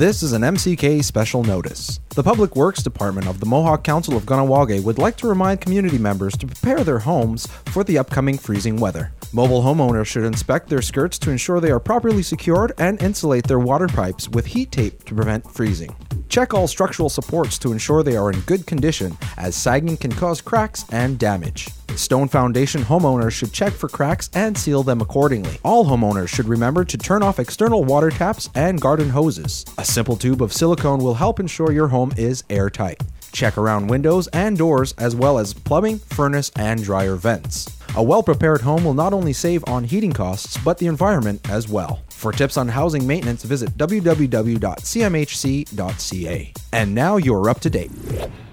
This is an MCK special notice. The Public Works Department of the Mohawk Council of Kahnawake would like to remind community members to prepare their homes for the upcoming freezing weather. Mobile homeowners should inspect their skirts to ensure they are properly secured and insulate their water pipes with heat tape to prevent freezing. Check all structural supports to ensure they are in good condition, as sagging can cause cracks and damage. Stone foundation homeowners should check for cracks and seal them accordingly. All homeowners should remember to turn off external water taps and garden hoses. A simple tube of silicone will help ensure your home is airtight. Check around windows and doors, as well as plumbing, furnace, and dryer vents. A well-prepared home will not only save on heating costs, but the environment as well. For tips on housing maintenance, visit www.cmhc.ca. And now you're up to date.